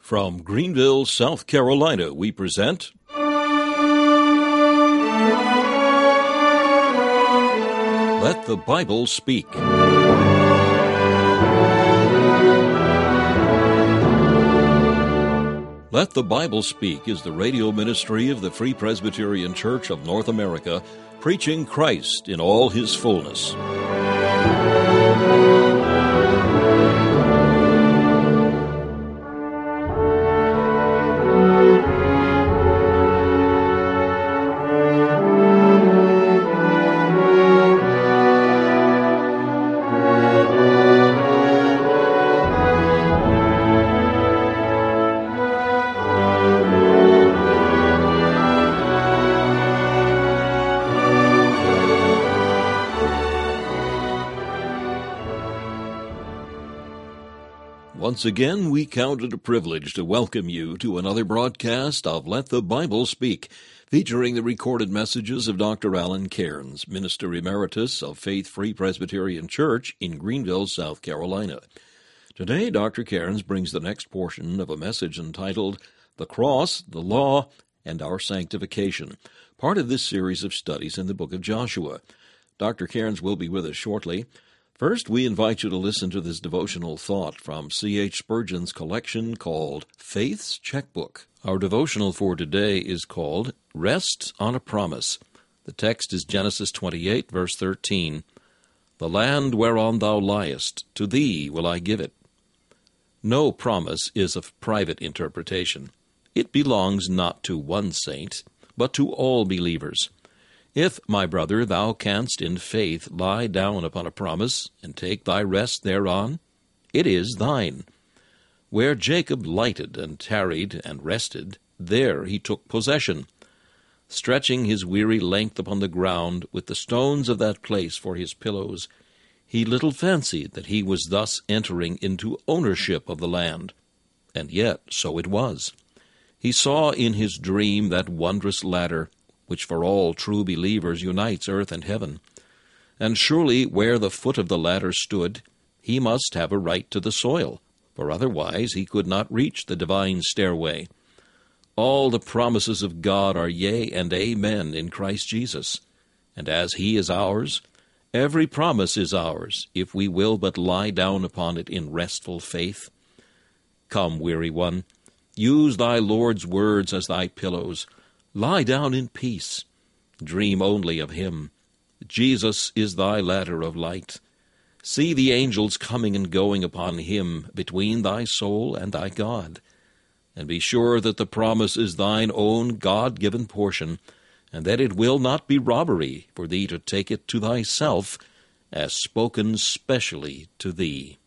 From Greenville, South Carolina, we present Let the Bible Speak. Let the Bible Speak is the radio ministry of the Free Presbyterian Church of North America, preaching Christ in all His fullness. Once again, we count it a privilege to welcome you to another broadcast of Let the Bible Speak, featuring the recorded messages of Dr. Alan Cairns, Minister Emeritus of Faith Free Presbyterian Church in Greenville, South Carolina. Today, Dr. Cairns brings the next portion of a message entitled The Cross, the Law, and Our Sanctification, part of this series of studies in the book of Joshua. Dr. Cairns will be with us shortly. First, we invite you to listen to this devotional thought from C.H. Spurgeon's collection called Faith's Checkbook. Our devotional for today is called Rest on a Promise. The text is Genesis 28, verse 13. The land whereon thou liest, to thee will I give it. No promise is of private interpretation. It belongs not to one saint, but to all believers. If, my brother, thou canst in faith lie down upon a promise, and take thy rest thereon, it is thine. Where Jacob lighted and tarried and rested, there he took possession. Stretching his weary length upon the ground, with the stones of that place for his pillows, he little fancied that he was thus entering into ownership of the land. And yet so it was. He saw in his dream that wondrous ladder, which for all true believers unites earth and heaven. And surely where the foot of the ladder stood, he must have a right to the soil, for otherwise he could not reach the divine stairway. All the promises of God are yea and amen in Christ Jesus, and as He is ours, every promise is ours, if we will but lie down upon it in restful faith. Come, weary one, use thy Lord's words as thy pillows. Lie down in peace. Dream only of Him. Jesus is thy ladder of light. See the angels coming and going upon Him between thy soul and thy God. And be sure that the promise is thine own God-given portion, and that it will not be robbery for thee to take it to thyself, as spoken specially to thee.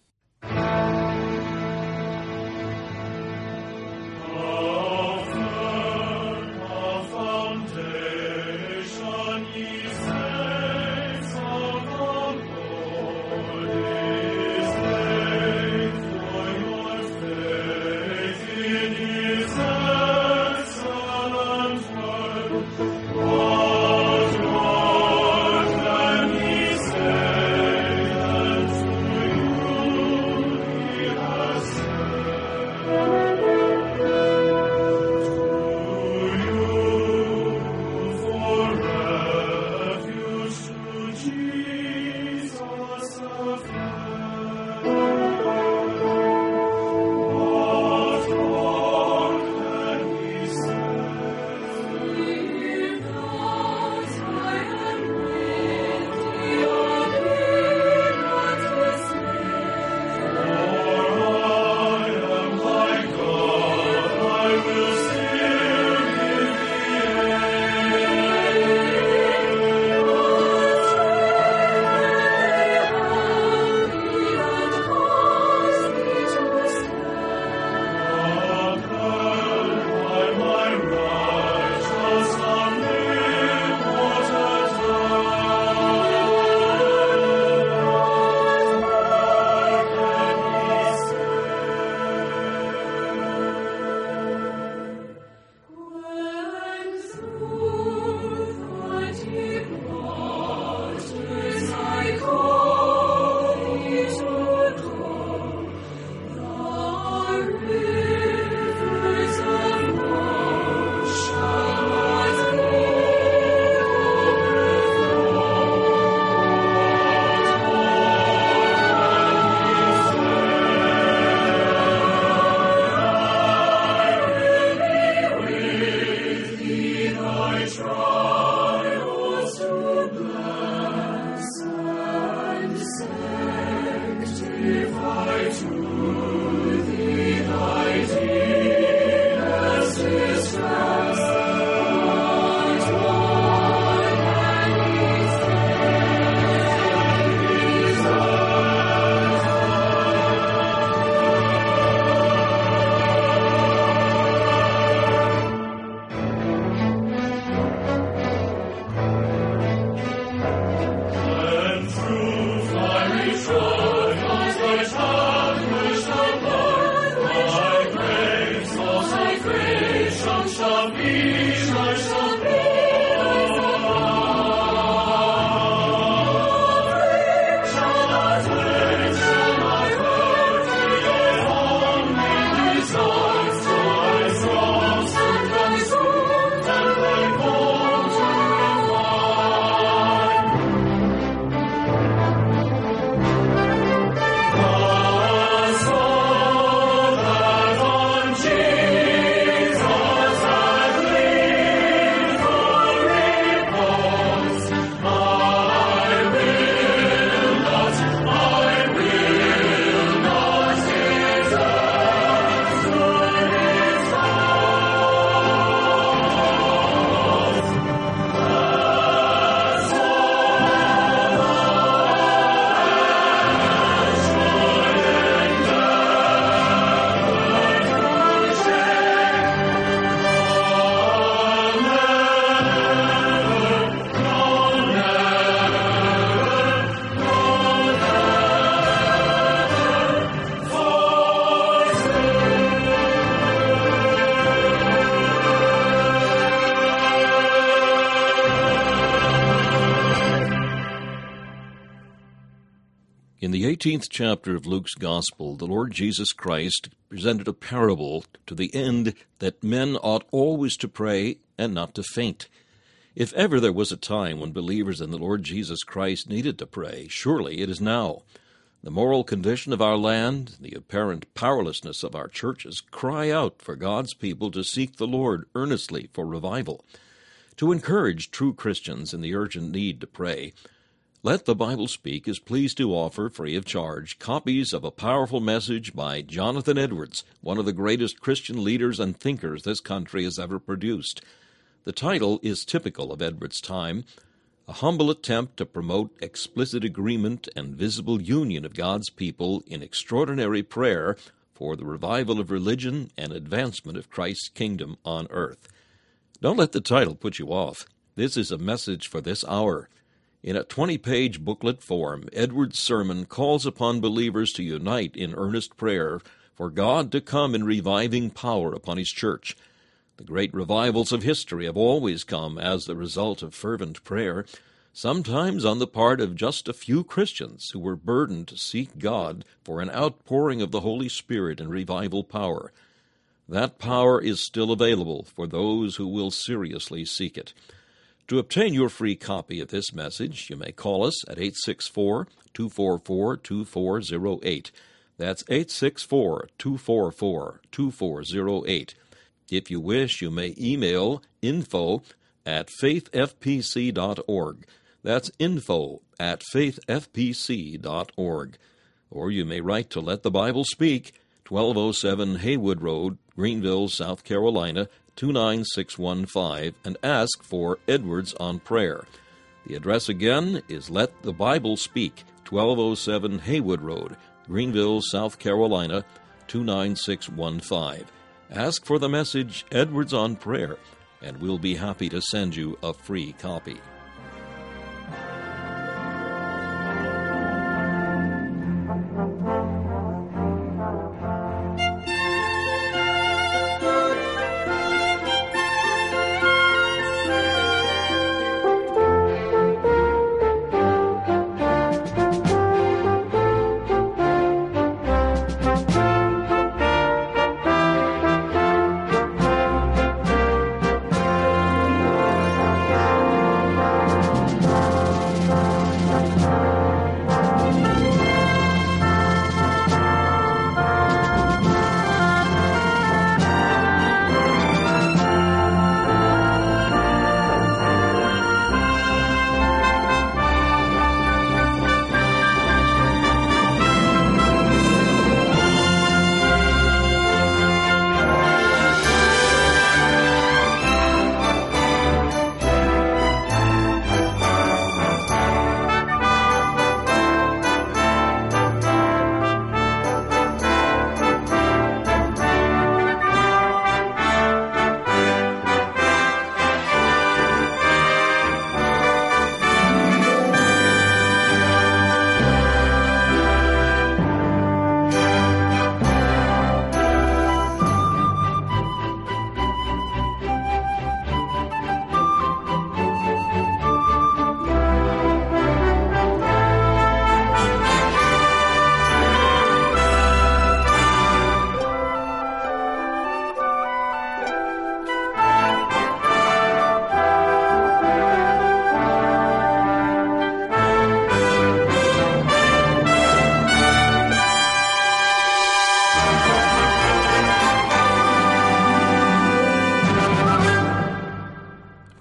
In the 18th chapter of Luke's Gospel, the Lord Jesus Christ presented a parable to the end that men ought always to pray and not to faint. If ever there was a time when believers in the Lord Jesus Christ needed to pray, surely it is now. The moral condition of our land, the apparent powerlessness of our churches, cry out for God's people to seek the Lord earnestly for revival. To encourage true Christians in the urgent need to pray, Let the Bible Speak is pleased to offer, free of charge, copies of a powerful message by Jonathan Edwards, one of the greatest Christian leaders and thinkers this country has ever produced. The title is typical of Edwards' time, a humble attempt to promote explicit agreement and visible union of God's people in extraordinary prayer for the revival of religion and advancement of Christ's kingdom on earth. Don't let the title put you off. This is a message for this hour. In a 20-page booklet form, Edwards' sermon calls upon believers to unite in earnest prayer for God to come in reviving power upon His church. The great revivals of history have always come as the result of fervent prayer, sometimes on the part of just a few Christians who were burdened to seek God for an outpouring of the Holy Spirit and revival power. That power is still available for those who will seriously seek it. To obtain your free copy of this message, you may call us at 864-244-2408. That's 864-244-2408. If you wish, you may email info@faithfpc.org. That's info@faithfpc.org. Or you may write to Let the Bible Speak, 1207 Haywood Road, Greenville, South Carolina, 29615, and ask for Edwards on Prayer. The address again is Let the Bible Speak, 1207 Haywood Road, Greenville, South Carolina, 29615. Ask for the message Edwards on Prayer, and we'll be happy to send you a free copy.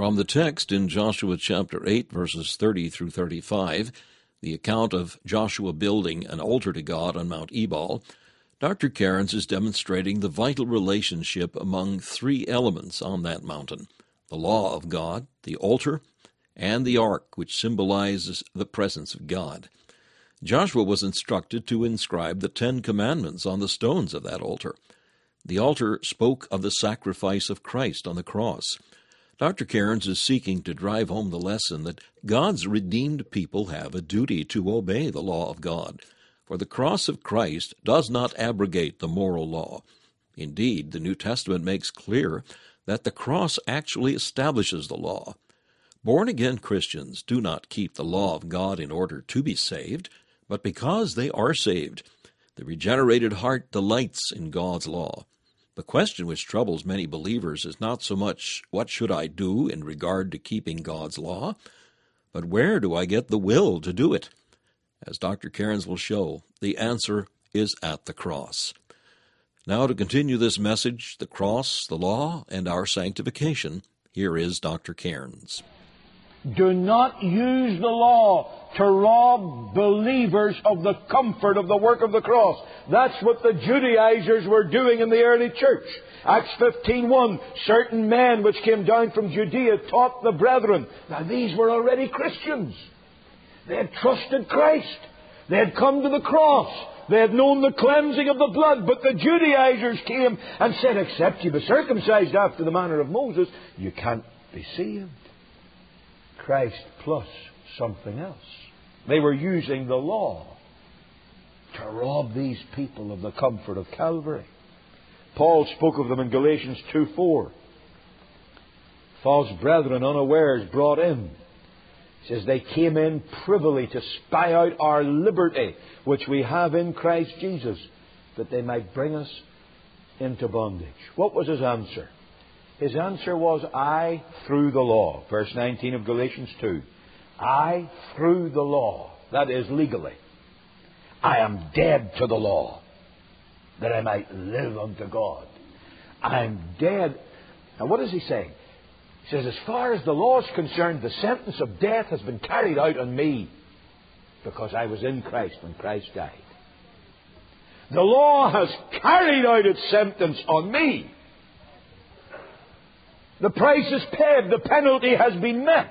From the text in Joshua chapter 8, verses 30 through 35, the account of Joshua building an altar to God on Mount Ebal, Dr. Cairns is demonstrating the vital relationship among three elements on that mountain: the law of God, the altar, and the ark, which symbolizes the presence of God. Joshua was instructed to inscribe the 10 Commandments on the stones of that altar. The altar spoke of the sacrifice of Christ on the cross. Dr. Cairns is seeking to drive home the lesson that God's redeemed people have a duty to obey the law of God, for the cross of Christ does not abrogate the moral law. Indeed, the New Testament makes clear that the cross actually establishes the law. Born-again Christians do not keep the law of God in order to be saved, but because they are saved. The regenerated heart delights in God's law. The question which troubles many believers is not so much, what should I do in regard to keeping God's law, but where do I get the will to do it? As Dr. Cairns will show, the answer is at the cross. Now, to continue this message, the cross, the law, and our sanctification, here is Dr. Cairns. Do not use the law to rob believers of the comfort of the work of the cross. That's what the Judaizers were doing in the early church. Acts 15:1, certain men which came down from Judea taught the brethren. Now these were already Christians. They had trusted Christ. They had come to the cross. They had known the cleansing of the blood. But the Judaizers came and said, except you be circumcised after the manner of Moses, you can't be saved. Christ plus something else. They were using the law to rob these people of the comfort of Calvary. Paul spoke of them in Galatians 2:4. False brethren unawares brought in. He says they came in privily to spy out our liberty, which we have in Christ Jesus, that they might bring us into bondage. What was his answer? His answer was, I through the law. Verse 19 of Galatians 2. I through the law. That is, legally. I am dead to the law, that I might live unto God. I'm dead. Now what is he saying? He says, as far as the law is concerned, the sentence of death has been carried out on me, because I was in Christ when Christ died. The law has carried out its sentence on me. The price is paid. The penalty has been met.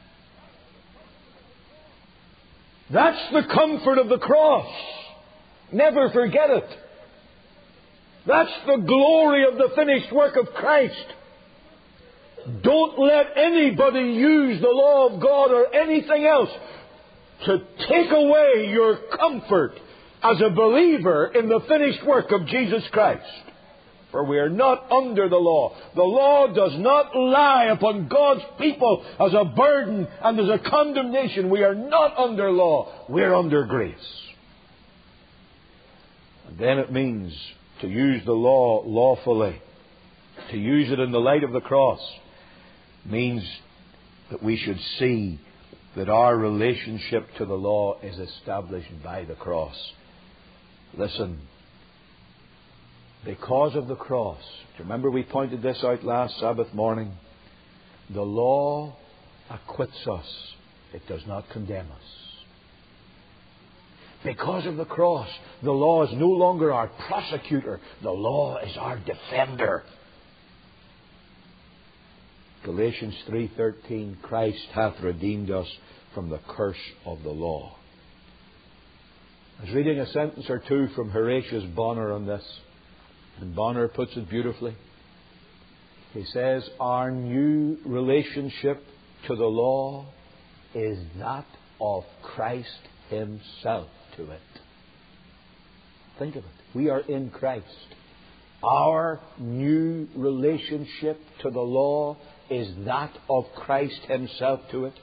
That's the comfort of the cross. Never forget it. That's the glory of the finished work of Christ. Don't let anybody use the law of God or anything else to take away your comfort as a believer in the finished work of Jesus Christ. For we are not under the law. The law does not lie upon God's people as a burden and as a condemnation. We are not under law. We're under grace. And then it means to use the law lawfully. To use it in the light of the cross means that we should see that our relationship to the law is established by the cross. Listen. Because of the cross. Remember we pointed this out last Sabbath morning. The law acquits us. It does not condemn us. Because of the cross, the law is no longer our prosecutor. The law is our defender. Galatians 3:13, Christ hath redeemed us from the curse of the law. I was reading a sentence or two from Horatius Bonar on this. And Bonner puts it beautifully. He says, our new relationship to the law is that of Christ Himself to it. Think of it. We are in Christ. Our new relationship to the law is that of Christ Himself to it.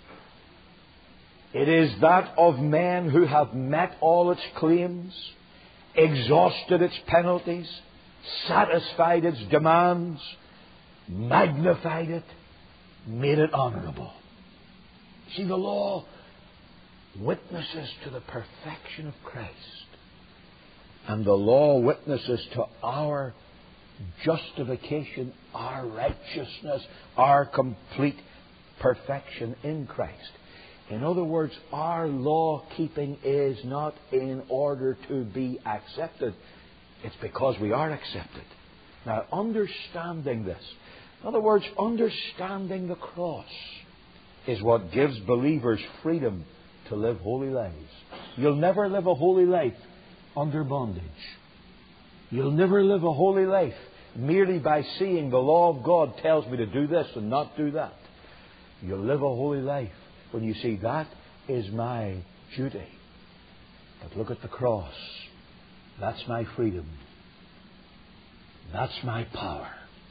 It is that of men who have met all its claims, exhausted its penalties, satisfied its demands, magnified it, made it honorable. See, the law witnesses to the perfection of Christ. And the law witnesses to our justification, our righteousness, our complete perfection in Christ. In other words, our law-keeping is not in order to be accepted. It's because we are accepted. Now, understanding this, in other words, understanding the cross, is what gives believers freedom to live holy lives. You'll never live a holy life under bondage. You'll never live a holy life merely by seeing the law of God tells me to do this and not do that. You'll live a holy life when you see that is my duty. But look at the cross. That's my freedom. That's my power.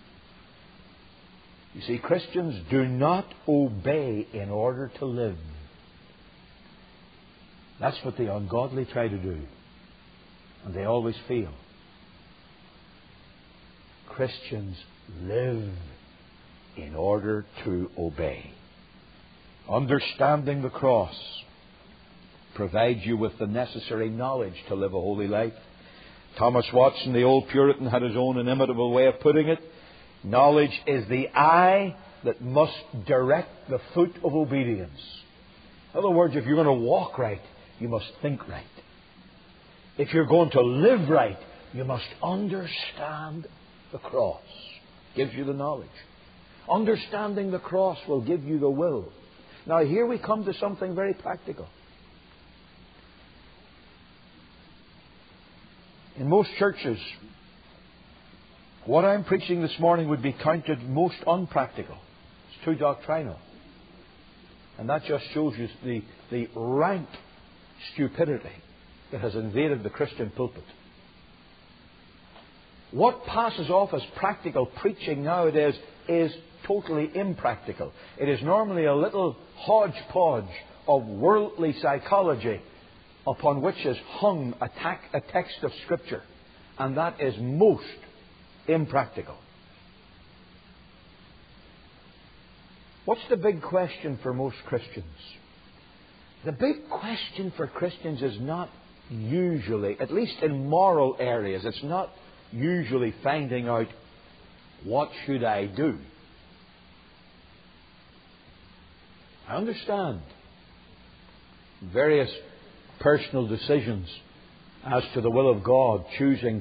You see, Christians do not obey in order to live. That's what the ungodly try to do. And they always fail. Christians live in order to obey. Understanding the cross provides you with the necessary knowledge to live a holy life. Thomas Watson, the old Puritan, had his own inimitable way of putting it. Knowledge is the eye that must direct the foot of obedience. In other words, if you're going to walk right, you must think right. If you're going to live right, you must understand the cross. Gives you the knowledge. Understanding the cross will give you the will. Now here we come to something very practical. In most churches, what I'm preaching this morning would be counted most unpractical. It's too doctrinal. And that just shows you the rank stupidity that has invaded the Christian pulpit. What passes off as practical preaching nowadays is totally impractical. It is normally a little hodgepodge of worldly psychology upon which is hung a text of Scripture. And that is most impractical. What's the big question for most Christians? The big question for Christians is not usually, at least in moral areas, it's not usually finding out, what should I do? I understand various personal decisions as to the will of God, choosing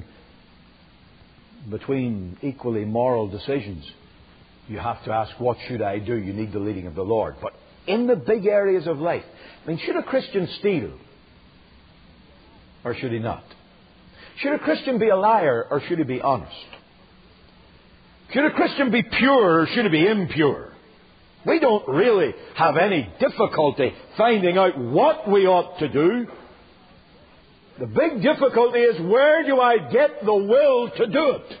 between equally moral decisions. You have to ask, what should I do? You need the leading of the Lord. But in the big areas of life, I mean, should a Christian steal? Or should he not? Should a Christian be a liar? Or should he be honest? Should a Christian be pure? Or should he be impure? We don't really have any difficulty finding out what we ought to do. The big difficulty is, where do I get the will to do it?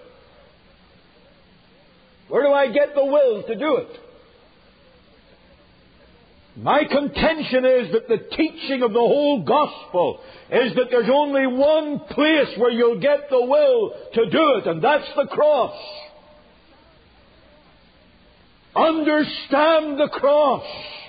Where do I get the will to do it? My contention is that the teaching of the whole gospel is that there's only one place where you'll get the will to do it, and that's the cross. Understand the cross.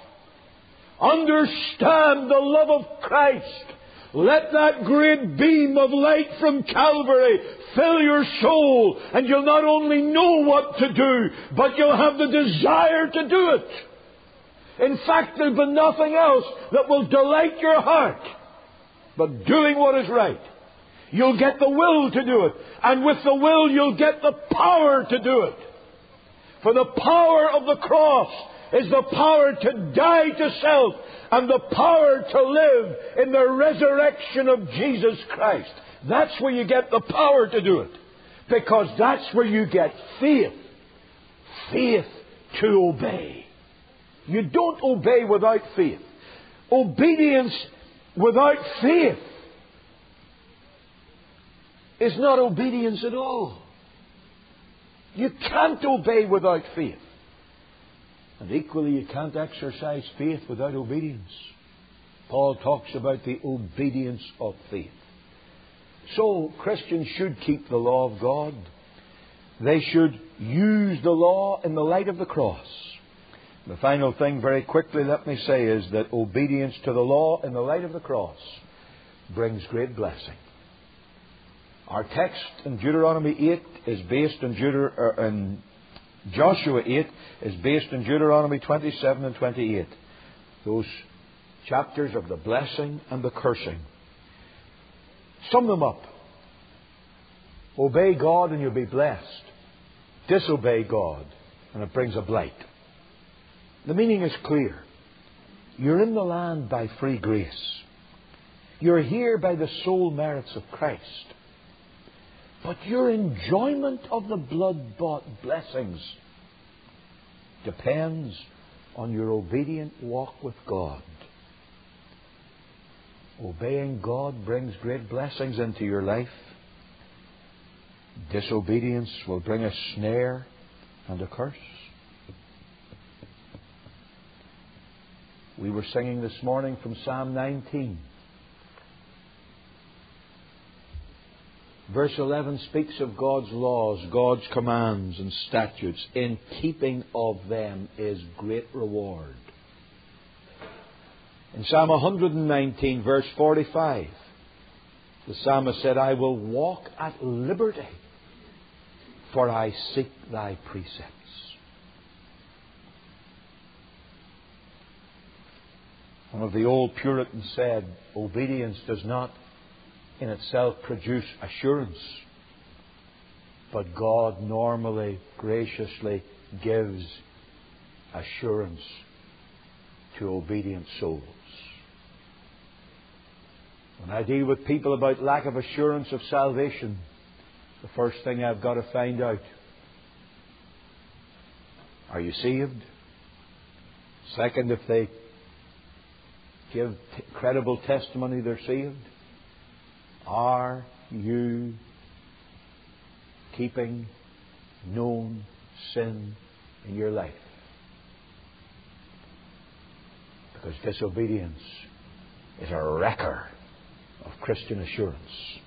Understand the love of Christ. Let that great beam of light from Calvary fill your soul, and you'll not only know what to do, but you'll have the desire to do it. In fact, there'll be nothing else that will delight your heart but doing what is right. You'll get the will to do it, and with the will you'll get the power to do it. For the power of the cross is the power to die to self and the power to live in the resurrection of Jesus Christ. That's where you get the power to do it. Because that's where you get faith. Faith to obey. You don't obey without faith. Obedience without faith is not obedience at all. You can't obey without faith. And equally, you can't exercise faith without obedience. Paul talks about the obedience of faith. So, Christians should keep the law of God. They should use the law in the light of the cross. The final thing, very quickly, let me say, is that obedience to the law in the light of the cross brings great blessing. Our text in Deuteronomy 8 is based in Joshua 8 is based in Deuteronomy 27 and 28. Those chapters of the blessing and the cursing. Sum them up. Obey God and you'll be blessed. Disobey God and it brings a blight. The meaning is clear. You're in the land by free grace. You're here by the sole merits of Christ. But your enjoyment of the blood-bought blessings depends on your obedient walk with God. Obeying God brings great blessings into your life. Disobedience will bring a snare and a curse. We were singing this morning from Psalm 19. Verse 11 speaks of God's laws, God's commands and statutes. In keeping of them is great reward. In Psalm 119, verse 45, the psalmist said, I will walk at liberty, for I seek thy precepts. One of the old Puritans said, obedience does not in itself produce assurance, but God normally, graciously gives assurance to obedient souls. When I deal with people about lack of assurance of salvation, the first thing I've got to find out, are you saved? Second, if they give credible testimony they're saved, are you keeping known sin in your life? Because disobedience is a wrecker of Christian assurance.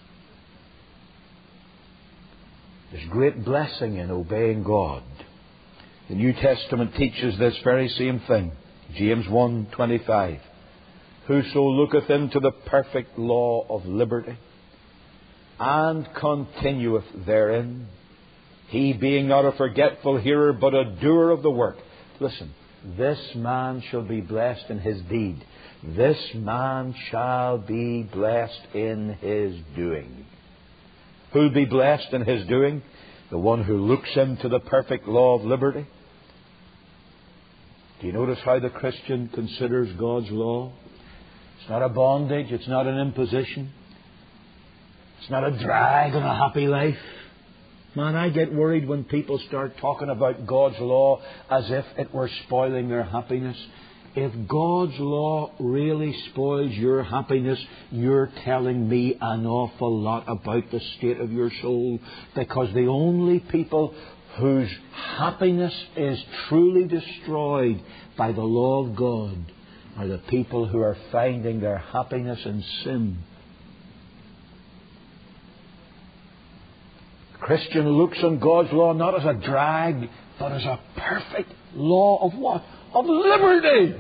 There's great blessing in obeying God. The New Testament teaches this very same thing. James 1:25. Whoso looketh into the perfect law of liberty, and continueth therein, he being not a forgetful hearer, but a doer of the work. Listen, this man shall be blessed in his deed. This man shall be blessed in his doing. Who'll be blessed in his doing? The one who looks into the perfect law of liberty. Do you notice how the Christian considers God's law? It's not a bondage. It's not an imposition. It's not a drag on a happy life. Man, I get worried when people start talking about God's law as if it were spoiling their happiness. If God's law really spoils your happiness, you're telling me an awful lot about the state of your soul. Because the only people whose happiness is truly destroyed by the law of God are the people who are finding their happiness in sin. The Christian looks on God's law not as a drag, but as a perfect law of what? Of liberty.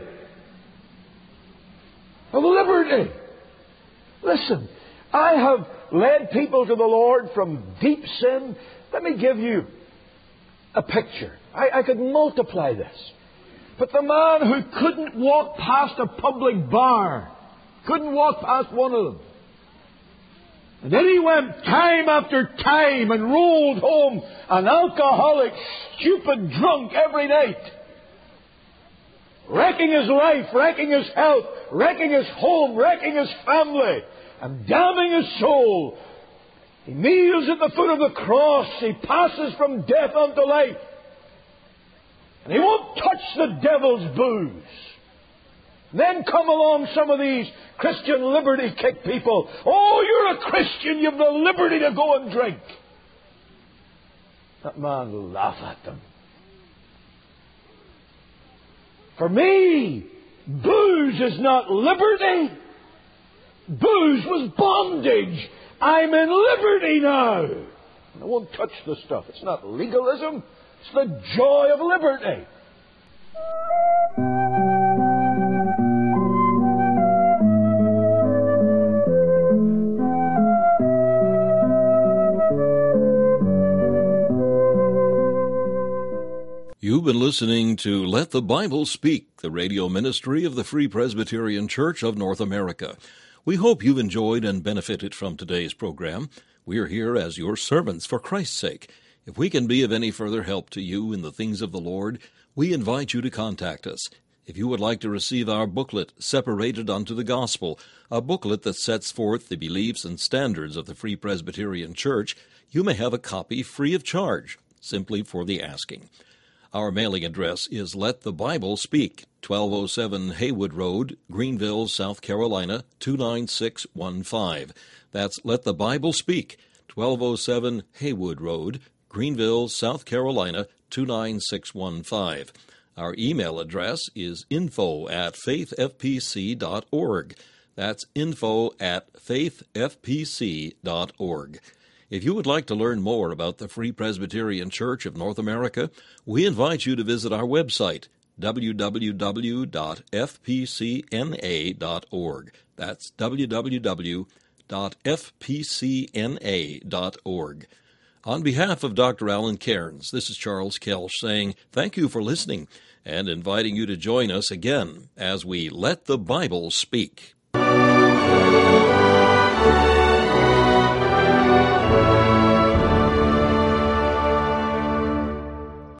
Of liberty. Listen, I have led people to the Lord from deep sin. Let me give you a picture. I could multiply this. But the man who couldn't walk past a public bar, couldn't walk past one of them. And then he went time after time and rolled home an alcoholic, stupid drunk every night. Wrecking his life, wrecking his health, wrecking his home, wrecking his family, and damning his soul. He kneels at the foot of the cross. He passes from death unto life. And he won't touch the devil's booze. Then come along some of these Christian liberty kick people. Oh, you're a Christian. You've the liberty to go and drink. That man will laugh at them. For me, booze is not liberty. Booze was bondage. I'm in liberty now. I won't touch the stuff. It's not legalism. It's the joy of liberty. You've been listening to Let the Bible Speak, the radio ministry of the Free Presbyterian Church of North America. We hope you've enjoyed and benefited from today's program. We are here as your servants for Christ's sake. If we can be of any further help to you in the things of the Lord, we invite you to contact us. If you would like to receive our booklet, Separated Unto the Gospel, a booklet that sets forth the beliefs and standards of the Free Presbyterian Church, you may have a copy free of charge, simply for the asking. Our mailing address is Let the Bible Speak, 1207 Haywood Road, Greenville, South Carolina, 29615. That's Let the Bible Speak, 1207 Haywood Road, Greenville, South Carolina, 29615. Our email address is info@faithfpc.org. That's info@faithfpc.org. If you would like to learn more about the Free Presbyterian Church of North America, we invite you to visit our website, www.fpcna.org. That's www.fpcna.org. On behalf of Dr. Alan Cairns, this is Charles Kelsch saying thank you for listening and inviting you to join us again as we Let the Bible Speak.